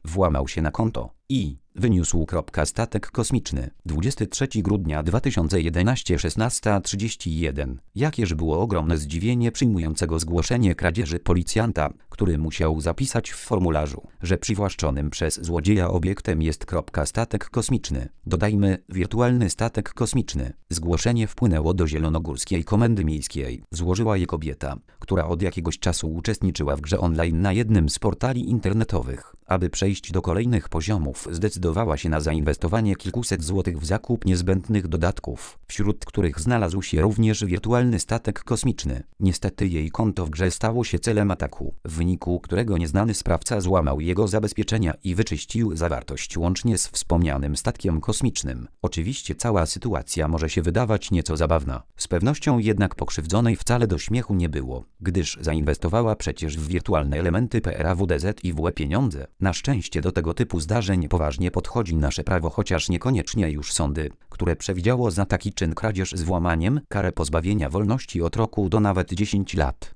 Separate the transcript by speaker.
Speaker 1: włamał się na konto i wyniósł. Statek kosmiczny. 23 grudnia 2011 16:31. Jakież było ogromne zdziwienie przyjmującego zgłoszenie kradzieży policjanta, który musiał zapisać w formularzu, że przywłaszczonym przez złodzieja obiektem jest. Statek kosmiczny. Dodajmy wirtualny statek kosmiczny. Zgłoszenie wpłynęło do Zielonogórskiej Komendy Miejskiej. Złożyła je kobieta, która od jakiegoś czasu uczestniczyła w grze online na jednym z portali internetowych. Aby przejść do kolejnych poziomów, zdecydowała się na zainwestowanie kilkuset złotych w zakup niezbędnych dodatków, wśród których znalazł się również wirtualny statek kosmiczny. Niestety jej konto w grze stało się celem ataku, w wyniku którego nieznany sprawca złamał jego zabezpieczenia i wyczyścił zawartość łącznie z wspomnianym statkiem kosmicznym. Oczywiście cała sytuacja może się wydawać nieco zabawna. Z pewnością jednak pokrzywdzonej wcale do śmiechu nie było, gdyż zainwestowała przecież w wirtualne elementy PRAWDZ i WE pieniądze. Na szczęście do tego typu zdarzeń poważnie podchodzi nasze prawo, chociaż niekoniecznie już sądy, które przewidziało za taki czyn kradzież z włamaniem karę pozbawienia wolności od roku do nawet 10 lat.